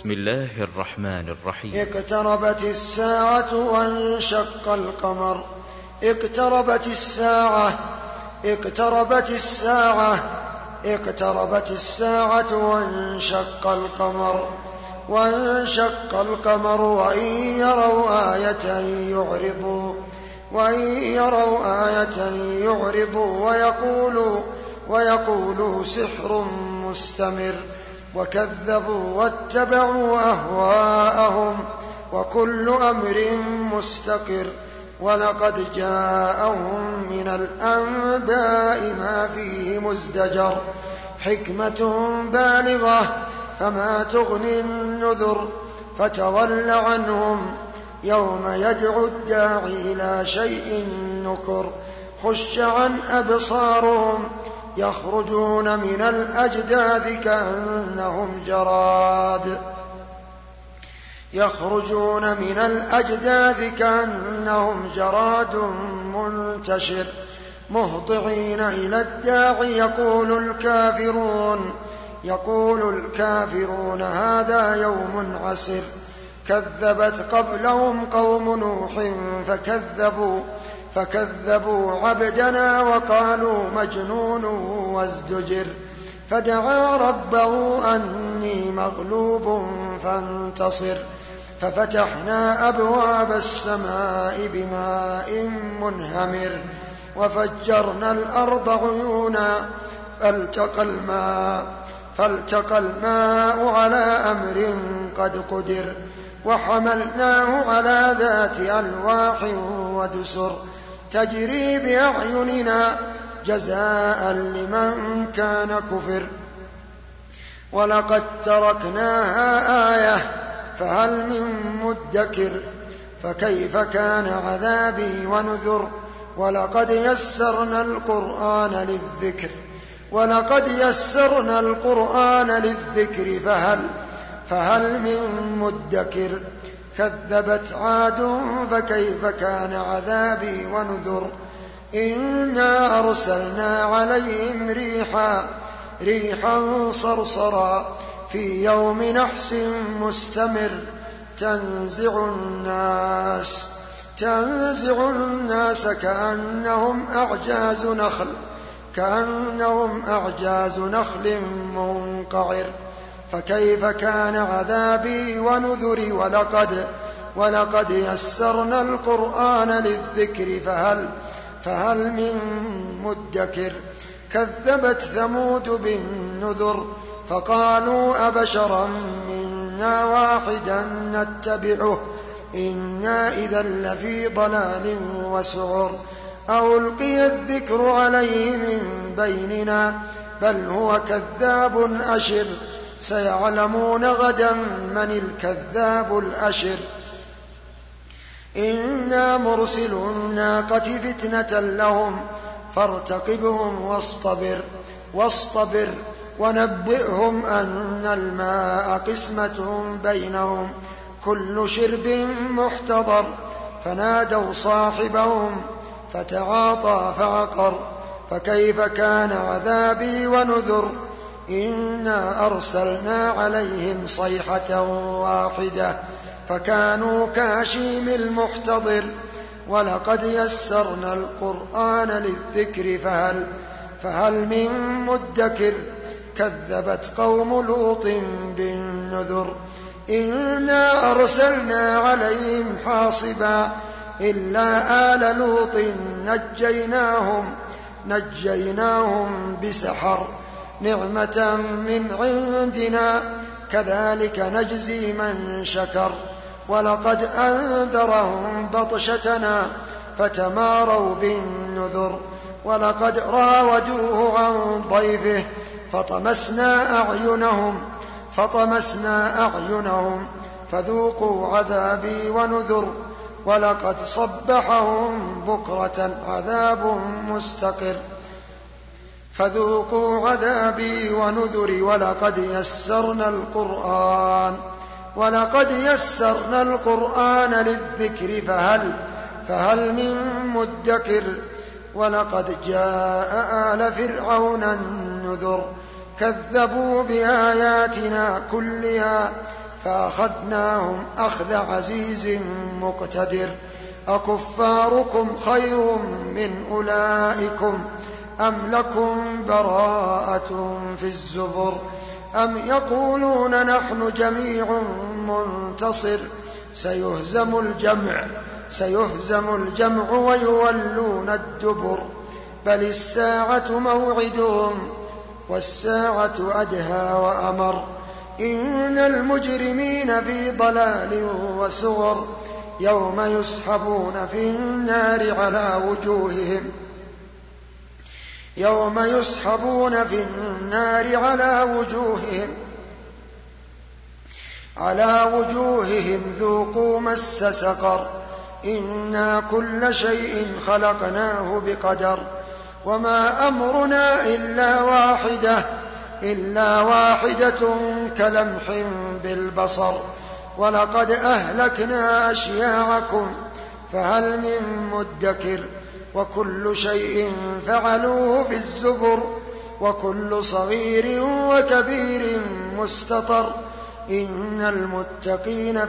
بسم الله الرحمن الرحيم. اقتربت الساعة وانشق القمر. اقتربت الساعة وانشق القمر وإن يروا آية يعرضوا ويقولوا سحر مستمر وكذبوا واتبعوا أهواءهم وكل أمر مستقر ولقد جاءهم من الأنباء ما فيه مزدجر حكمة بالغة فما تغني النذر فتول عنهم يوم يدعو الداعي إلى شيء نكر خش عن أبصارهم يخرجون من الأجداث كأنهم جراد منتشر مهطعين إلى الداعي يقول الكافرون هذا يوم عسر كذبت قبلهم قوم نوح فكذبوا عبدنا وقالوا مجنون وازدجر فدعا ربه أني مغلوب فانتصر ففتحنا أبواب السماء بماء منهمر وفجرنا الأرض عيونا فالتقى الماء على أمر قد قدر وحملناه على ذات ألواح ودسر تجري بأعيننا جزاء لمن كان كفر ولقد تركناها آية فهل من مدكر فكيف كان عذابي ونذر ولقد يسرنا القرآن للذكر فهل من مدكر كذبت عاد فكيف كان عذابي ونذر إنا أرسلنا عليهم ريحا صرصرا في يوم نحس مستمر تنزع الناس كأنهم أعجاز نخل منقعر فكيف كان عذابي ونذري ولقد يسرنا القرآن للذكر فهل من مدكر كذبت ثمود بالنذر فقالوا أبشرا منا واحدا نتبعه إنا إذا لفي ضلال وسعر أو ألقي الذكر عليه من بيننا بل هو كذاب أشر سيعلمون غدا من الكذاب الأشر إنا مرسل الناقة فتنة لهم فارتقبهم واصطبر ونبئهم أن الماء قسمة بينهم كل شرب محتضر فنادوا صاحبهم فتعاطى فعقر فكيف كان عذابي ونذر إنا أرسلنا عليهم صيحة واحدة فكانوا كهشيم المحتضر ولقد يسرنا القرآن للذكر فهل من مدكر كذبت قوم لوط بالنذر إنا أرسلنا عليهم حاصبا إلا آل لوط نجيناهم بسحر نعمة من عندنا كذلك نجزي من شكر ولقد أنذرهم بطشتنا فتماروا بالنذر ولقد راودوه عن ضيفه فطمسنا أعينهم فذوقوا عذابي ونذر ولقد صبحهم بكرة عذاب مستقر فذوقوا عذابي ونذر ولقد يسرنا القرآن للذكر فهل من مدكر ولقد جاء آل فرعون النذر كذبوا بآياتنا كلها فأخذناهم أخذ عزيز مقتدر. أكفاركم خير من أولئكم أم لكم براءة في الزبر أم يقولون نحن جميع منتصر سيهزم الجمع ويولون الدبر بل الساعة موعدهم والساعة أدهى وأمر إن المجرمين في ضلال وسعر يوم يسحبون في النار على وجوههم ذوقوا مس سقر إنا كل شيء خلقناه بقدر وما أمرنا إلا واحدة كلمح بالبصر ولقد أهلكنا أشياعكم فهل من مدكر وكل شيء فعلوه في الزبر وكل صغير وكبير مستطر إن المتقين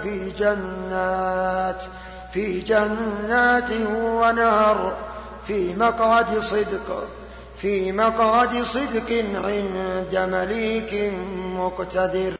في جنات ونهر في مقعد صدق عند مليك مقتدر.